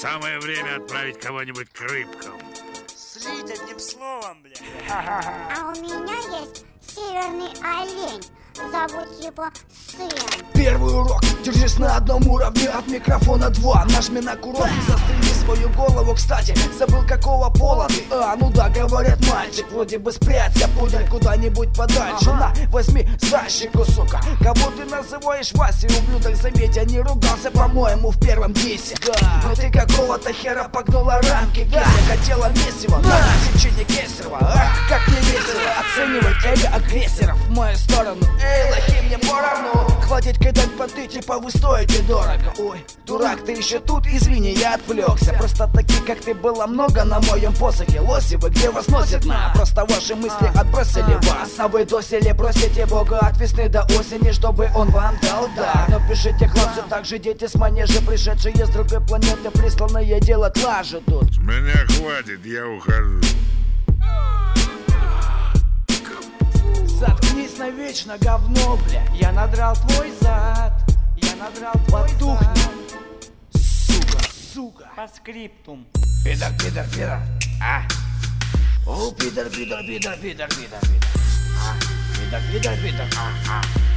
Самое время отправить кого-нибудь к рыбкам. Слить одним словом, бля. А у меня есть северный олень. Зовут его Сын. Первый урок. Держись на одном уровне, от микрофона 2. Нажми на курок и застрели свою голову. Кстати, забыл, какого пола ты? Ну да, говорят, мальчик. Вроде бы спрячься, пудель, куда-нибудь подальше. На, возьми за щеку, сука. Кого ты называешь Васей, ублюдок? Заметь, я не ругался, по-моему, в первом дисе. Но ты какого-то хера погнула рамки. Я хотела месиво, но сечение Кесарева. Как не весело оценивать эго агрессоров в мою сторону. Эй, лохи, мне поровну. Хватит кидать понты, типа вы стоите дорого. Ой, дурак, ты еще тут, извини, я отвлекся. Просто таких, как ты, было много на моем посохе. Лоси, вы где вас носит на? Просто ваши мысли отбросили вас. А вы досели, просите Бога от весны до осени, чтобы он вам дал дар. Но пишите, хлопцы, так же дети с манежа, пришедшие с другой планеты, присланные делать лажу тут. С меня хватит, я ухожу. Заткнись навечно, говно, бля. Я надрал твой зад. Я надрал твой зад. Сука, сука. По скриптум. Пидор, пидор, пидор. О, пидор, пидор, пидор, пидор, пидор, пидор. Пидор, пидор, пидор.